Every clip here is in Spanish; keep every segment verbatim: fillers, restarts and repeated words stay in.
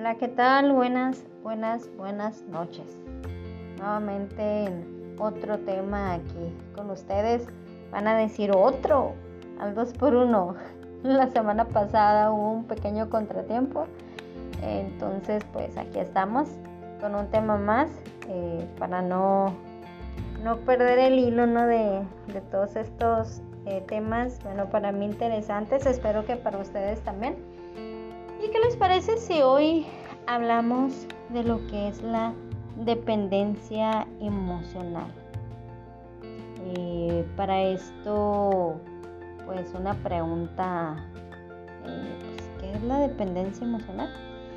Hola, ¿qué tal? Buenas, buenas, buenas noches. Nuevamente en otro tema aquí con ustedes. Van a decir otro, al dos por uno. La semana pasada hubo un pequeño contratiempo. Entonces, pues aquí estamos con un tema más eh, para no, no perder el hilo, ¿no? de, de todos estos eh, temas, bueno, para mí interesantes. Espero que para ustedes también. ¿Y qué les parece si hoy hablamos de lo que es la dependencia emocional? Eh, para esto, pues una pregunta, eh, pues, ¿qué es la dependencia emocional?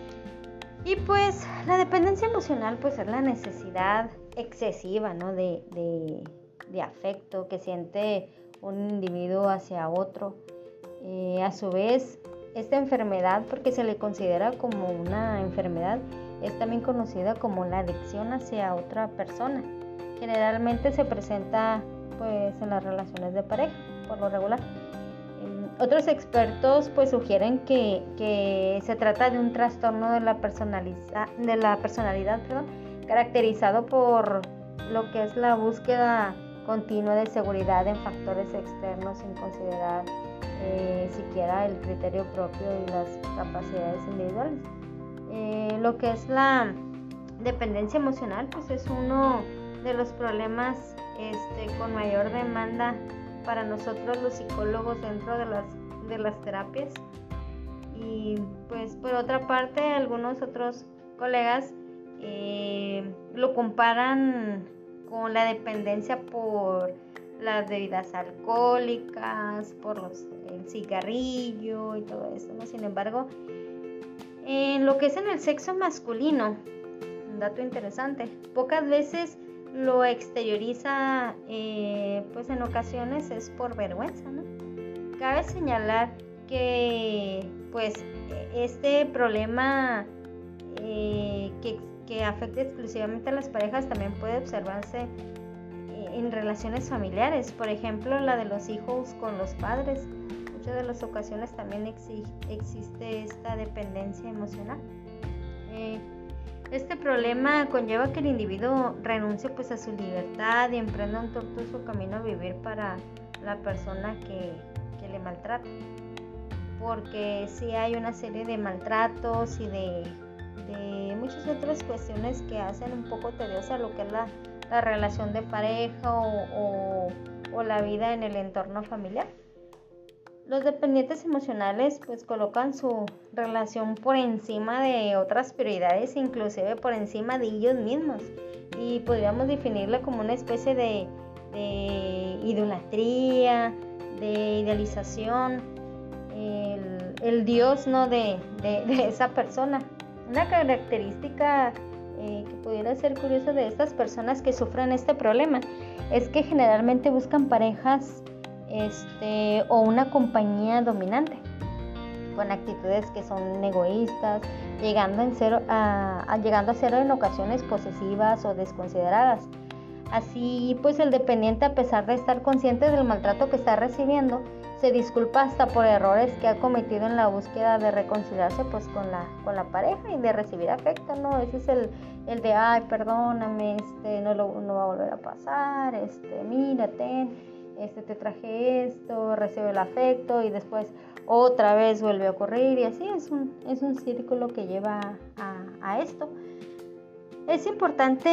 Y pues la dependencia emocional pues es la necesidad excesiva, ¿no? de, de, de afecto que siente un individuo hacia otro. Eh, a su vez, esta enfermedad, porque se le considera como una enfermedad, es también conocida como la adicción hacia otra persona. Generalmente se presenta pues en las relaciones de pareja, por lo regular. Eh, otros expertos pues sugieren que, que se trata de un trastorno de la, personaliza, de la personalidad, perdón, caracterizado por lo que es la búsqueda continua de seguridad en factores externos sin considerar Eh, siquiera el criterio propio y las capacidades individuales. Eh, lo que es la dependencia emocional pues es uno de los problemas este, con mayor demanda para nosotros los psicólogos dentro de las, de las terapias. Y pues por otra parte algunos otros colegas eh, lo comparan con la dependencia por las bebidas alcohólicas, por los, el cigarrillo y todo eso, ¿no? Sin embargo, en lo que es en el sexo masculino, un dato interesante, pocas veces lo exterioriza, eh, pues en ocasiones es por vergüenza, ¿no? Cabe señalar que pues este problema eh, que, que afecta exclusivamente a las parejas también puede observarse en relaciones familiares, por ejemplo la de los hijos con los padres. Muchas de las ocasiones también exi- existe esta dependencia emocional. Eh, este problema conlleva que el individuo renuncie pues a su libertad y emprenda un tortuoso camino a vivir para la persona que, que le maltrata, porque sí hay una serie de maltratos y de, de muchas otras cuestiones que hacen un poco tediosa lo que es la la relación de pareja o, o, o la vida en el entorno familiar. Los dependientes emocionales pues colocan su relación por encima de otras prioridades, inclusive por encima de ellos mismos, y podríamos definirla como una especie de, de idolatría, de idealización, el, el Dios, ¿no? de, de, de esa persona. Una característica Eh, que pudiera ser curioso de estas personas que sufren este problema es que generalmente buscan parejas este, o una compañía dominante con actitudes que son egoístas, llegando, en ser, a, a, llegando a ser en ocasiones posesivas o desconsideradas. Así pues el dependiente, a pesar de estar consciente del maltrato que está recibiendo, se disculpa hasta por errores que ha cometido en la búsqueda de reconciliarse pues con la, con la pareja y de recibir afecto, ¿no? Ese es el, el de, ay, perdóname, este, no, lo, no va a volver a pasar, este, mírate, este, te traje esto, recibe el afecto y después otra vez vuelve a ocurrir y así es un, es un círculo que lleva a, a esto. Es importante,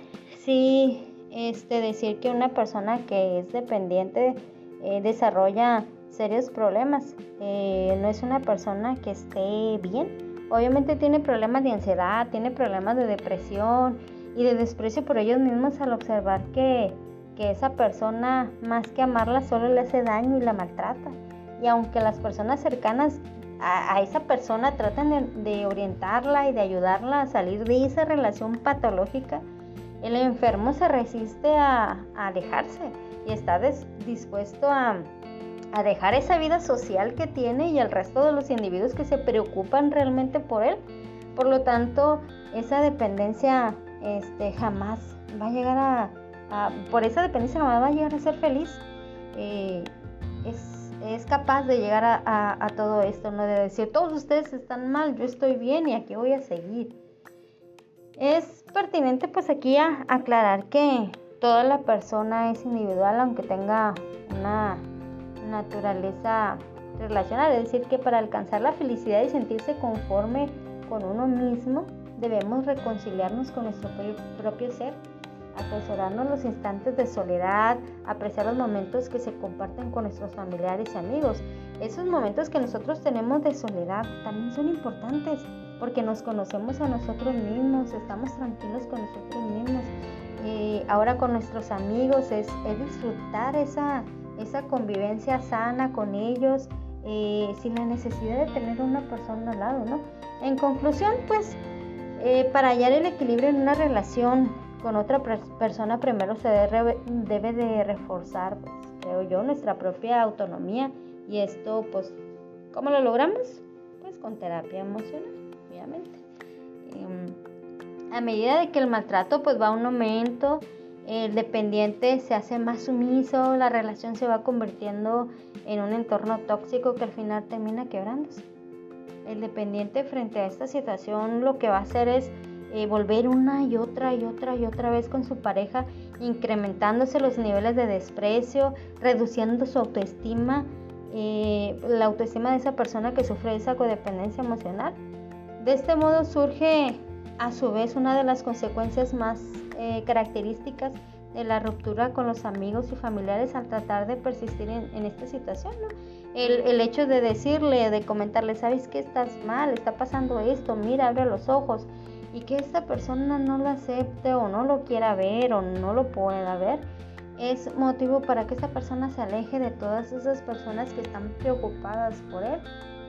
sí, este, decir que una persona que es dependiente Eh, desarrolla serios problemas. Eh, no es una persona que esté bien. Obviamente tiene problemas de ansiedad, tiene problemas de depresión y de desprecio por ellos mismos al observar que, que esa persona, más que amarla, solo le hace daño y la maltrata. Y aunque las personas cercanas a, a esa persona tratan de, de orientarla y de ayudarla a salir de esa relación patológica, el enfermo se resiste a, a alejarse y está des, dispuesto a, a dejar esa vida social que tiene y el resto de los individuos que se preocupan realmente por él. Por lo tanto, esa dependencia este, jamás va a llegar a, a, por esa dependencia jamás va a llegar a ser feliz. Eh, es, es capaz de llegar a, a, a todo esto, ¿no? De decir, todos ustedes están mal, yo estoy bien y aquí voy a seguir. Es pertinente pues aquí a, aclarar que toda la persona es individual, aunque tenga una naturaleza relacional, es decir, que para alcanzar la felicidad y sentirse conforme con uno mismo, debemos reconciliarnos con nuestro propio ser, atesorarnos los instantes de soledad, apreciar los momentos que se comparten con nuestros familiares y amigos. Esos momentos que nosotros tenemos de soledad también son importantes porque nos conocemos a nosotros mismos, estamos tranquilos con nosotros mismos. Eh, ahora con nuestros amigos es, es disfrutar esa, esa convivencia sana con ellos, eh, sin la necesidad de tener una persona al lado, ¿no? En conclusión, pues, eh, para hallar el equilibrio en una relación con otra persona, primero se debe, debe de reforzar, pues, creo yo, nuestra propia autonomía. Y esto, pues, ¿cómo lo logramos? Pues con terapia emocional, obviamente. Eh, a medida de que el maltrato pues va a un aumento, el dependiente se hace más sumiso, la relación se va convirtiendo en un entorno tóxico que al final termina quebrándose. El dependiente frente a esta situación lo que va a hacer es eh, volver una y otra y otra y otra vez con su pareja, incrementándose los niveles de desprecio, reduciendo su autoestima, eh, la autoestima de esa persona que sufre esa codependencia emocional. De este modo surge a su vez una de las consecuencias más eh, características de la ruptura con los amigos y familiares al tratar de persistir en, en esta situación, ¿no? El, el hecho de decirle, de comentarle, ¿sabes qué? Estás mal, está pasando esto, mira, abre los ojos, y que esta persona no lo acepte o no lo quiera ver o no lo pueda ver, es motivo para que esta persona se aleje de todas esas personas que están preocupadas por él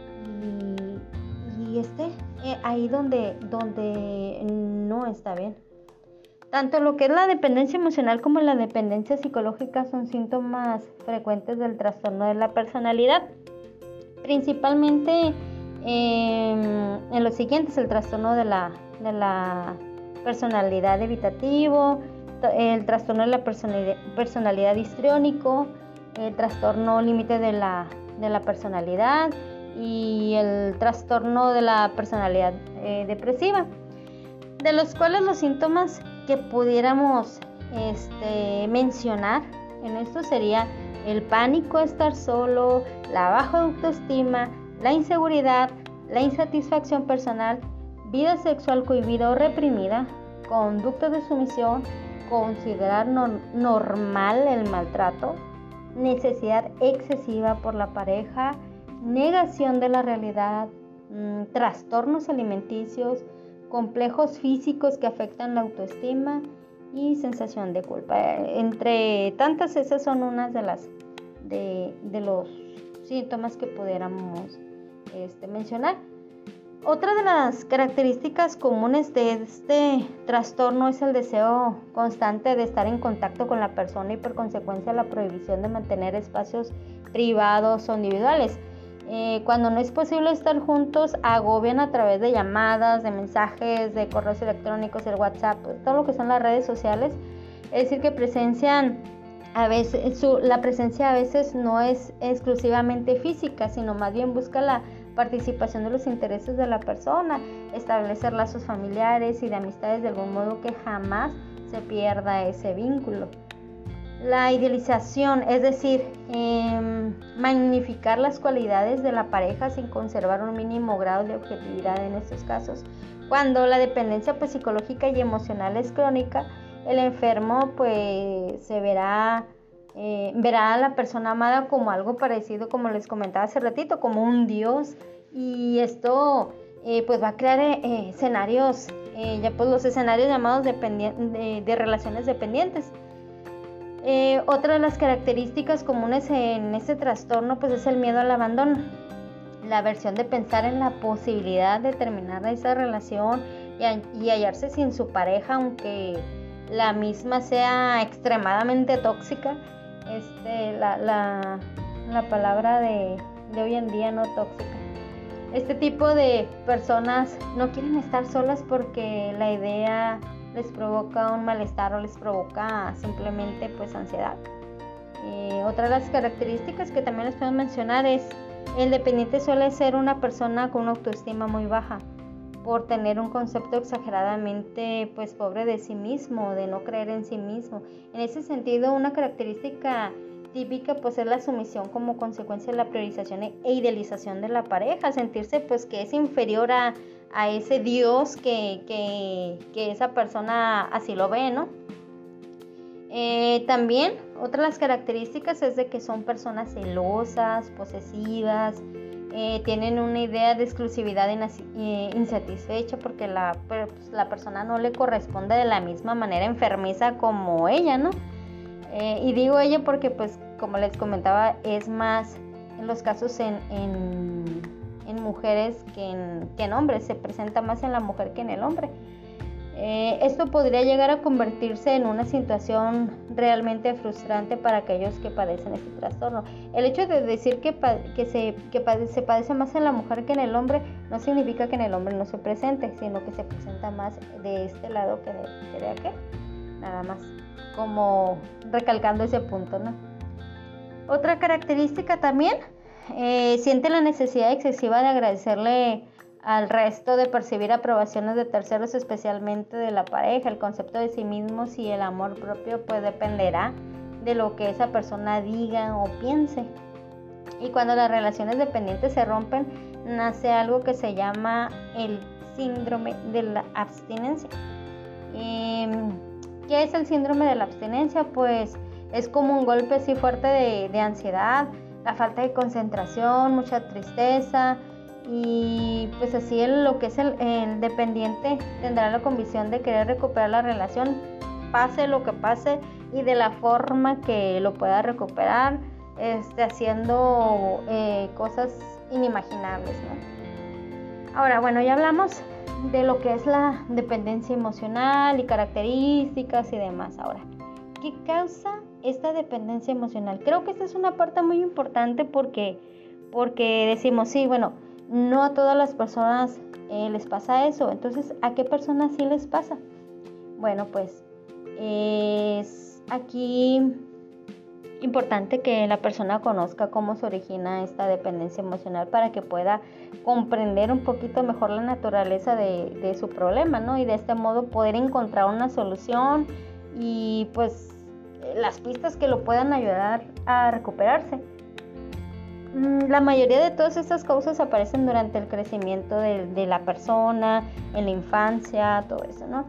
y, y esté eh, ahí donde, donde no está bien. Tanto lo que es la dependencia emocional como la dependencia psicológica son síntomas frecuentes del trastorno de la personalidad. Principalmente eh, en los siguientes: el trastorno de la, de la personalidad evitativo, el trastorno de la personalidad, personalidad histriónico, el trastorno límite de la, de la personalidad y el trastorno de la personalidad eh, depresiva, de los cuales los síntomas que pudiéramos este, mencionar en esto sería el pánico a estar solo, la baja autoestima, la inseguridad, la insatisfacción personal, vida sexual cohibida o reprimida, conducta de sumisión, considerar no- normal el maltrato, necesidad excesiva por la pareja, negación de la realidad, mmm, trastornos alimenticios, complejos físicos que afectan la autoestima y sensación de culpa. Entre tantas, esas son unas de las de, de los síntomas que pudiéramos este, mencionar. Otra de las características comunes de este trastorno es el deseo constante de estar en contacto con la persona y por consecuencia la prohibición de mantener espacios privados o individuales. Eh, cuando no es posible estar juntos, agobian a través de llamadas, de mensajes, de correos electrónicos, el WhatsApp, pues, todo lo que son las redes sociales. Es decir, que presencian a veces, su, la presencia a veces no es exclusivamente física, sino más bien busca la participación de los intereses de la persona, establecer lazos familiares y de amistades de algún modo que jamás se pierda ese vínculo. La idealización, es decir, eh, magnificar las cualidades de la pareja sin conservar un mínimo grado de objetividad en estos casos. Cuando la dependencia pues, psicológica y emocional es crónica, el enfermo pues se verá, eh, verá a la persona amada como algo parecido, como les comentaba hace ratito, como un dios, y esto eh, pues va a crear eh, escenarios, eh, ya pues los escenarios llamados dependien- de, de relaciones dependientes. Eh, otra de las características comunes en este trastorno pues es el miedo al abandono, la aversión de pensar en la posibilidad de terminar esa relación y, y hallarse sin su pareja, aunque la misma sea extremadamente tóxica. Este, la, la, la palabra de, de hoy en día, no tóxica. Este tipo de personas no quieren estar solas porque la idea les provoca un malestar o les provoca simplemente pues ansiedad. Eh, otra de las características que también les puedo mencionar es el dependiente suele ser una persona con una autoestima muy baja por tener un concepto exageradamente pues pobre de sí mismo, de no creer en sí mismo. En ese sentido, una característica típica pues es la sumisión como consecuencia de la priorización e idealización de la pareja, sentirse pues que es inferior a, a ese Dios que, que, que esa persona así lo ve, ¿no? Eh, también otra de las características es de que son personas celosas, posesivas, eh, tienen una idea de exclusividad insatisfecha porque la, pues, la persona no le corresponde de la misma manera enfermiza como ella, ¿no? Eh, y digo ella porque, pues, como les comentaba, es más en los casos en, en, en mujeres que en, que en hombres, se presenta más en la mujer que en el hombre. Eh, esto podría llegar a convertirse en una situación realmente frustrante para aquellos que padecen este trastorno. El hecho de decir que, que, se, que padece, se padece más en la mujer que en el hombre no significa que en el hombre no se presente, sino que se presenta más de este lado que de, que de aquel, nada más, como recalcando ese punto, ¿no? Otra característica también, eh, siente la necesidad excesiva de agradecerle al resto, de percibir aprobaciones de terceros, especialmente de la pareja. El concepto de sí mismos y el amor propio pues dependerá de lo que esa persona diga o piense. Y cuando las relaciones dependientes se rompen, nace algo que se llama el síndrome de la abstinencia. Eh, ¿Qué es el síndrome de la abstinencia? Pues es como un golpe así fuerte de, de ansiedad, la falta de concentración, mucha tristeza. Y pues así el, lo que es el, el dependiente tendrá la convicción de querer recuperar la relación, pase lo que pase y de la forma que lo pueda recuperar, este, haciendo eh, cosas inimaginables, ¿no? Ahora, bueno, ya hablamos de lo que es la dependencia emocional y características y demás. Ahora, ¿qué causa esta dependencia emocional? Creo que esta es una parte muy importante porque, porque decimos, sí, bueno, no a todas las personas eh, les pasa eso. Entonces, ¿a qué personas sí les pasa? Bueno, pues es aquí importante que la persona conozca cómo se origina esta dependencia emocional para que pueda comprender un poquito mejor la naturaleza de, de su problema, ¿no? Y de este modo poder encontrar una solución y pues las pistas que lo puedan ayudar a recuperarse. La mayoría de todas estas causas aparecen durante el crecimiento de, de la persona, en la infancia, todo eso, ¿no?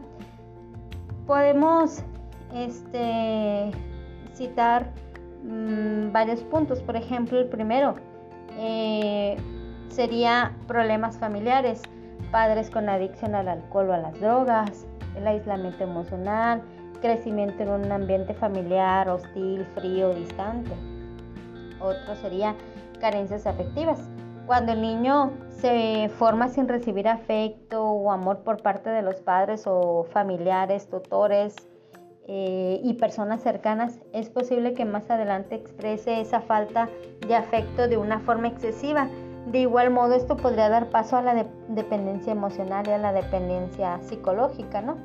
Podemos este, citar mmm, varios puntos. Por ejemplo, el primero eh, sería problemas familiares, padres con adicción al alcohol o a las drogas, el aislamiento emocional, crecimiento en un ambiente familiar hostil, frío, distante. Otro sería carencias afectivas. Cuando el niño se forma sin recibir afecto o amor por parte de los padres o familiares, tutores eh, y personas cercanas, es posible que más adelante exprese esa falta de afecto de una forma excesiva. De igual modo, esto podría dar paso a la de- dependencia emocional y a la dependencia psicológica, ¿no?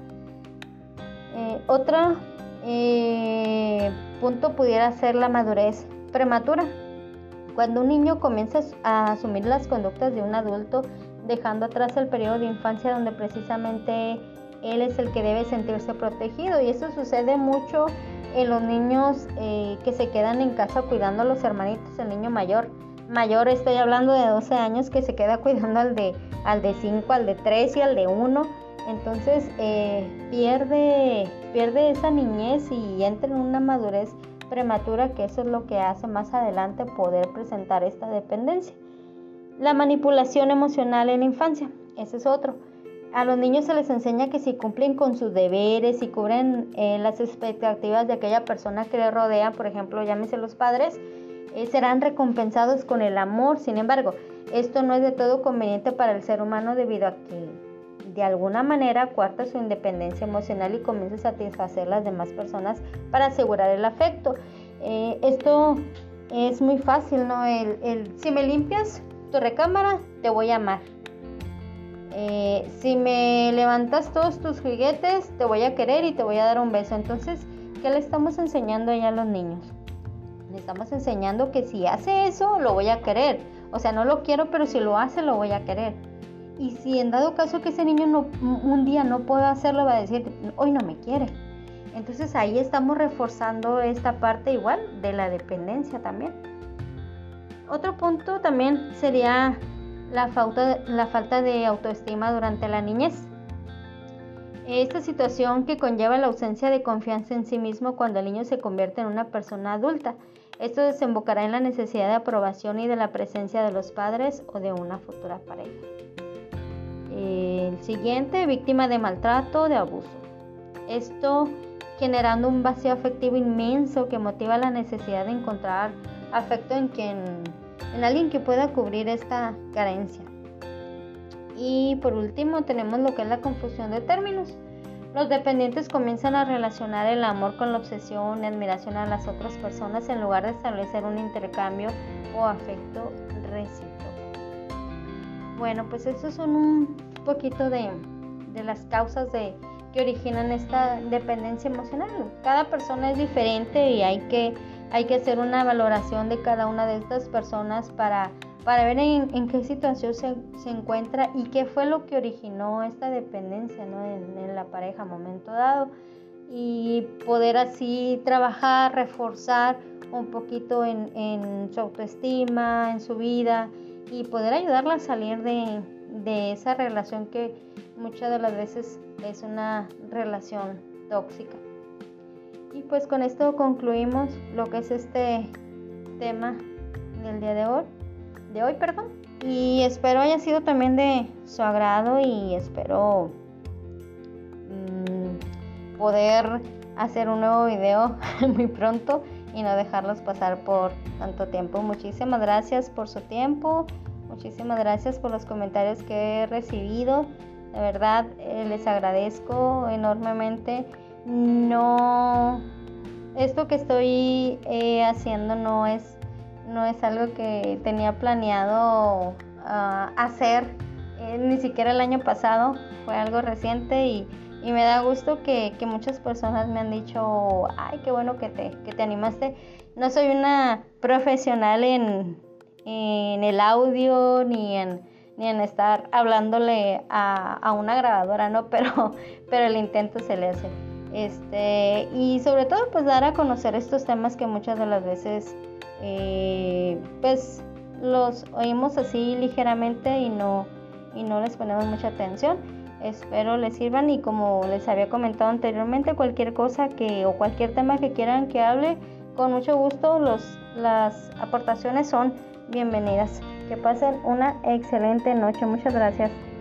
Eh, otro eh, punto pudiera ser la madurez prematura. Cuando un niño comienza a asumir las conductas de un adulto, dejando atrás el periodo de infancia donde precisamente él es el que debe sentirse protegido. Y eso sucede mucho en los niños eh, que se quedan en casa cuidando a los hermanitos, el niño mayor. Mayor, estoy hablando de doce años, que se queda cuidando al de, al de cinco, al de tres y al de uno. Entonces eh, pierde, pierde esa niñez y entra en una madurez prematura, que eso es lo que hace más adelante poder presentar esta dependencia. La manipulación emocional en la infancia, ese es otro. A los niños se les enseña que si cumplen con sus deberes y cubren eh, las expectativas de aquella persona que les rodea, por ejemplo, llámese los padres, eh, serán recompensados con el amor. Sin embargo, esto no es de todo conveniente para el ser humano debido a que de alguna manera coarta su independencia emocional y comienza a satisfacer a las demás personas para asegurar el afecto. Eh, esto es muy fácil, ¿no? El, el, si me limpias tu recámara, te voy a amar. Eh, si me levantas todos tus juguetes, te voy a querer y te voy a dar un beso. Entonces, ¿qué le estamos enseñando ya a los niños? Le estamos enseñando que si hace eso, lo voy a querer. O sea, no lo quiero, pero si lo hace, lo voy a querer. Y si en dado caso que ese niño no, un día no pueda hacerlo, va a decir, hoy no me quiere. Entonces ahí estamos reforzando esta parte igual de la dependencia también. Otro punto también sería la falta, la falta de autoestima durante la niñez. Esta situación que conlleva la ausencia de confianza en sí mismo cuando el niño se convierte en una persona adulta. Esto desembocará en la necesidad de aprobación y de la presencia de los padres o de una futura pareja. El siguiente, víctima de maltrato, de abuso. Esto generando un vacío afectivo inmenso que motiva la necesidad de encontrar afecto en quien, en alguien que pueda cubrir esta carencia. Y por último tenemos lo que es la confusión de términos. Los dependientes comienzan a relacionar el amor con la obsesión y admiración a las otras personas en lugar de establecer un intercambio o afecto recíproco. Bueno, pues eso son un poquito de, de las causas de, que originan esta dependencia emocional. Cada persona es diferente y hay que, hay que hacer una valoración de cada una de estas personas para para ver en, en qué situación se, se encuentra y qué fue lo que originó esta dependencia, ¿no? en, en la pareja a momento dado, y poder así trabajar, reforzar un poquito en, en su autoestima, en su vida, y poder ayudarla a salir de, de esa relación que muchas de las veces es una relación tóxica. Y pues con esto concluimos lo que es este tema del día de hoy. de hoy, perdón, y espero haya sido también de su agrado y espero mmm, poder hacer un nuevo video muy pronto y no dejarlos pasar por tanto tiempo. Muchísimas gracias por su tiempo, muchísimas gracias por los comentarios que he recibido, de verdad eh, les agradezco enormemente. No, esto que estoy eh, haciendo no es No es algo que tenía planeado uh, hacer, eh, ni siquiera el año pasado, fue algo reciente y, y me da gusto que, que muchas personas me han dicho, ay, qué bueno que te, que te animaste. No soy una profesional en, en el audio ni en, ni en estar hablándole a, a una grabadora, ¿no? Pero, pero el intento se le hace. Este, y sobre todo pues dar a conocer estos temas que muchas de las veces Eh, pues los oímos así ligeramente y no, y no les ponemos mucha atención. Espero les sirvan y como les había comentado anteriormente, cualquier cosa que o cualquier tema que quieran que hable, con mucho gusto los, las aportaciones son bienvenidas. Que pasen una excelente noche. Muchas gracias.